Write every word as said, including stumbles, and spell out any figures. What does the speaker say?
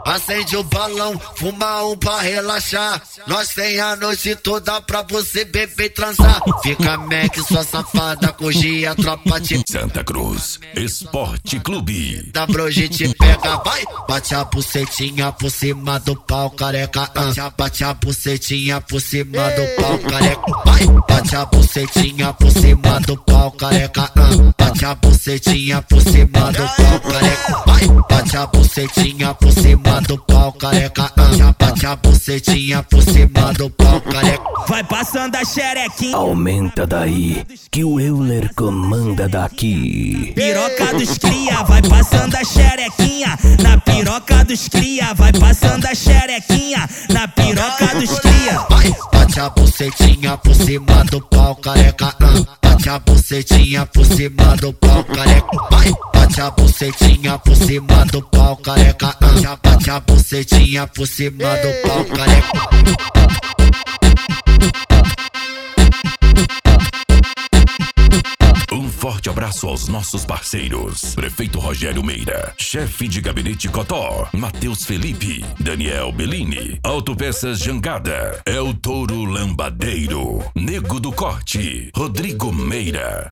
Acende o balão, fuma um pra relaxar. Nós tem a noite toda pra você beber e transar. Fica Mac, sua safada, cogia a tropa te... Santa Cruz Esporte Clube. Da broje te pega, vai. Bate a bucetinha por cima do pau, careca. Ah. Bate a bucetinha por cima do pau, careca. Vai. Bate a bucetinha por cima do pau, careca. Ah. Bate a bucetinha por cima do pau, careca. Vai. Bate a bucetinha por cima do pau, careca. Ah. Bate a bucetinha por cima do pau, careca. Vai passando a xerequinha. Aumenta daí, que o Euler comanda daqui. Piroca dos cria, vai passando a xerequinha. Na piroca dos cria, vai passando a xerequinha. Na piroca dos cria. Vai, bate a bucetinha por cima do pau, careca. Ah. Bate a bucetinha por cima do pau, careca. Vai, bate a bucetinha por cima do pau, careca. Ah. Bate a bucetinha por cima do pau, careca. Um forte abraço aos nossos parceiros: Prefeito Rogério Meira, Chefe de Gabinete Cotó, Matheus Felipe, Daniel Bellini, Autopeças Jangada, El Touro Lambadeiro, Nego do Corte, Rodrigo Meira.